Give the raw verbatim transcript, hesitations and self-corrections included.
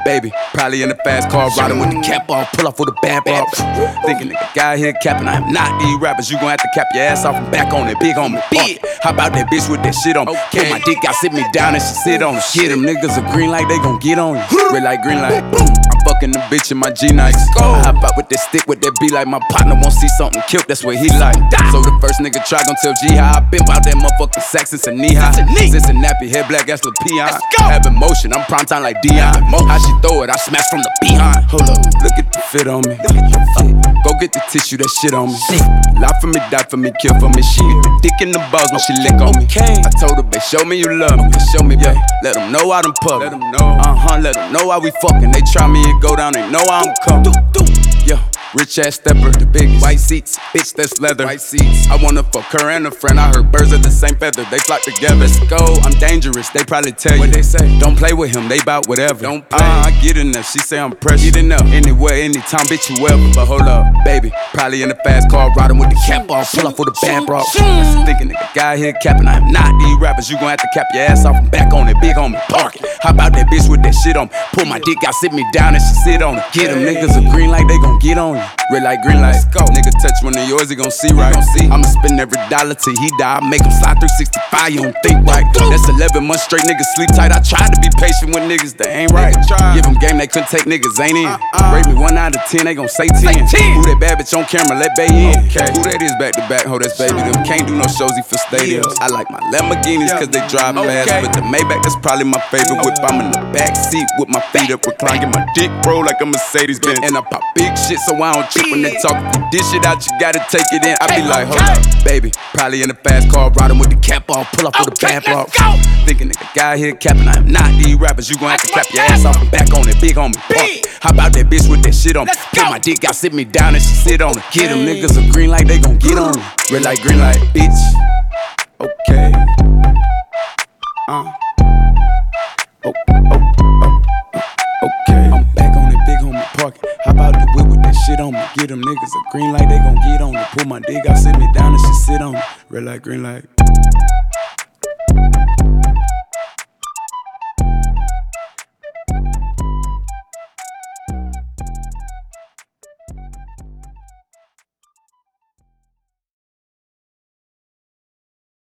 baby. Probably in the fast car, riding with the cap off, pull off with a bad box. Thinking nigga guy here capping, I am not these rappers. You gon' have to cap your ass off and back on it, big on me. Big. How about that bitch with that shit on me? Okay. Put my dick out, sit me down and she sit on it. Shit, them niggas are green like they gon' get on you. Red light, green light, boom. I'm fucking the bitch in my G-Nikes. I hop out with that stick, with that be like my partner won't see something killed, that's what he like. So the first nigga try gon' tell G how I been bout that motherfucking sack since a knee high. Cincinnati, head black, that's the peon. Having motion, I'm prime time like Dion. How she throw it, I smash from the behind. Hold up, look at the fit on me. Go get the tissue, that shit on me. Lie for me, die for me, kill for me. She get the dick in the balls when she lick on me. I told her, babe, show me you love me. Show me, yeah. Let them know I done puff. Let them know. Uh-huh, let them know how we fucking. They try me and go down, they know I'm coming. Yeah. Rich ass stepper, the biggest. White seats, bitch, that's leather. White seats. I wanna fuck her and a friend. I heard birds of the same feather, they flock together. Let's go, I'm dangerous, they probably tell you. What they say? Don't play with him, they bout whatever. Don't play. Uh, I get enough, she say I'm precious. Get enough. Anywhere, anytime, bitch, you ever. But hold up, baby. Probably in the fast car, riding with the cap off, pull off with a bad bra. Thinking nigga guy here capping, I am not these rappers. You gon' have to cap your ass off and back on it, big on me, park it. How about that bitch with that shit on me? Pull my dick out, sit me down and she sit on it. Get them niggas are green like they gon' get on you. Red light, green light, go. Nigga touch one of yours, he gon' see right. See. I'ma spend every dollar till he die. I make him slide three sixty-five, you don't think right. That's eleven months straight, niggas sleep tight. I tried to be patient with niggas that ain't right. Give them game, they couldn't take niggas, ain't in. Uh-uh. Rate me one out of ten, they gon' say ten. Who that bad bitch on camera, let Bay in. Okay. Who that is back to back, ho, that's baby. Them can't do no shows, he for stadiums. I like my Lamborghinis cause they drive fast. Okay. But the Maybach, that's probably my favorite whip. I'm in the back seat with my feet up, recline. Get my dick roll like a Mercedes Benz. And I pop big shit so I don't trip when they talk. If you dish it out, you gotta take it in. I be like, hold up, baby. Probably in the fast car, riding with the cap off, pull off with a bad bra. Thinking nigga guy here capping, I am not these rappers. You gon' have to clap your ass off and back on it, big on me. Park. How about that bitch with that shit on me? Put my dick out, sit me down and she sit on it. Get them niggas are green like they gon' get on me. Red light, green light, bitch. Okay. Uh. Oh, oh, oh, oh, okay. I'm back on it, big on me, park it. How about the whip with that shit on me? Get them niggas a green light, they gon' get on me. Pull my dick out, sit me down and she sit on me. Red light, green light.